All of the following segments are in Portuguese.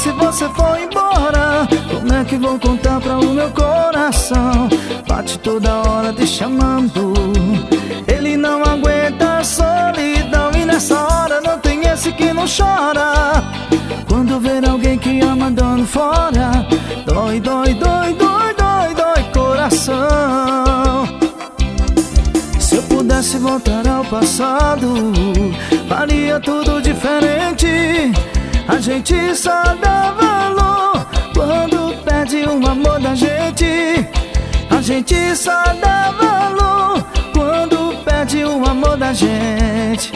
se você for embora? Como é que vou contar pra o meu coração? Bate toda hora te chamando, ele não aguenta a solidão. E nessa hora não tem esse que não chora. Quando ver alguém que ama dando fora, dói, dói, dói, dói, dói, dói coração. Se eu pudesse voltar ao passado, faria tudo diferente. A gente só dá valor quando perde o amor da gente. A gente só dá valor quando perde o amor da gente.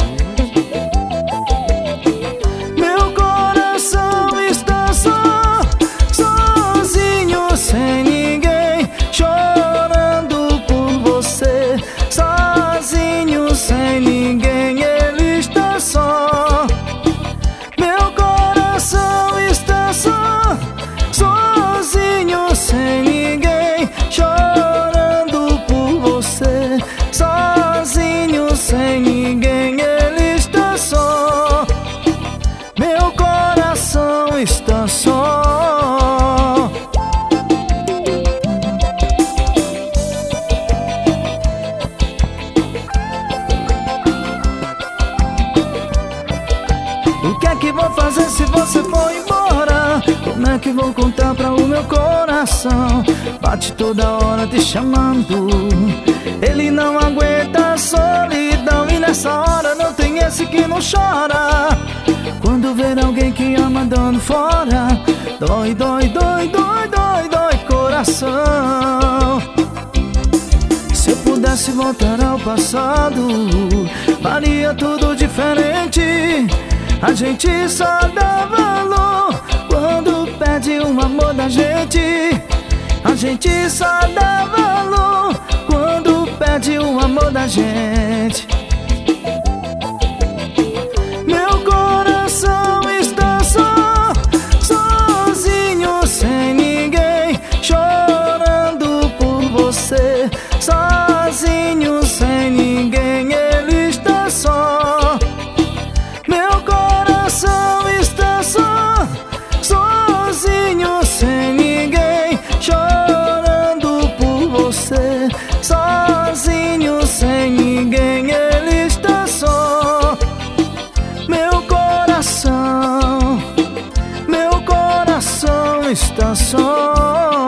Meu coração está só, sozinho, sem ninguém, chorando por você. Sozinho, sem ninguém, ele está só. Meu coração está só, sozinho, sem ninguém, chorando por você. Sozinho, sem ninguém, ele está só. Meu coração está só. O que é que vou fazer se você for embora? Como é que vou contar pra o meu coração? Bate toda hora te chamando, ele não aguenta a solidão. E nessa hora não tem esse que não chora. Quando ver alguém que ama dando fora, dói, dói, dói, dói, dói, dói coração. Se eu pudesse voltar ao passado, faria tudo diferente. A gente só dá valor quando perde o amor da gente. A gente só dá valor quando perde o amor da gente. Meu coração está só, sozinho, sem ninguém, chorando por você. Sozinho, sem ninguém, ele está só. Meu coração está só, sozinho, sem ninguém, chorando por você. Sozinho, sem ninguém, ele está só. Meu coração está só.